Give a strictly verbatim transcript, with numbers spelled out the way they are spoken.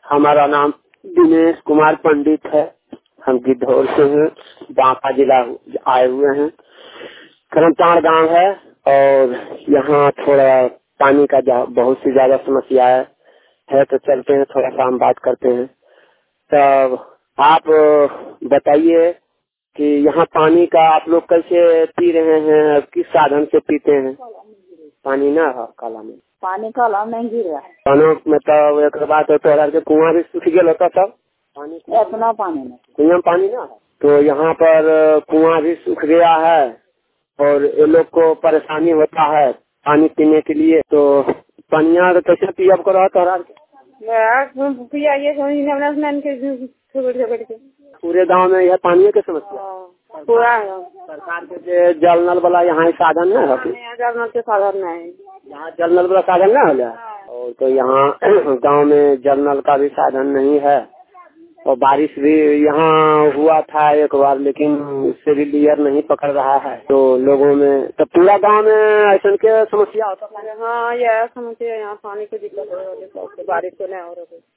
हमारा नाम दिनेश कुमार पंडित है। हम गिद्धौर से हैं, बांका जिला आए हुए हैं। करमताड़ गांव है और यहाँ थोड़ा पानी का बहुत सी ज्यादा समस्या है, है तो चलते हैं, थोड़ा सा हम बात करते हैं। तब आप बताइए कि यहाँ पानी का आप लोग कैसे पी रहे हैं, किस साधन से पीते हैं? पानी ना है काला में, पानी काला नहीं गिर रहा है। पानी मतलब एक बात है तो के कुआं भी सूख गया होता सब पानी, इतना पानी नहीं, कुआं में पानी ना है तो यहाँ पर कुआं भी सूख गया है और ये लोग को परेशानी होता है पानी पीने के लिए। तो पानिया तो कैसे पिया करो तोहरा के पूरे गांव में यह पानी की समस्या पूरा सरकार के जल नल वाला यहाँ साधन नहीं है, जल नल के साधन नहीं, यहाँ जल नल वाला साधन नहीं हो जाए और तो यहाँ गांव में जल नल का भी साधन नहीं है और बारिश भी यहाँ हुआ था एक बार लेकिन उससे भी क्लियर नहीं पकड़ रहा है। तो लोगों में तो पूरा गांव में ऐसा के समस्या होता है। हाँ यह समस्या यहाँ पानी की दिक्कत हो रही है, बारिश तो नहीं हो रही।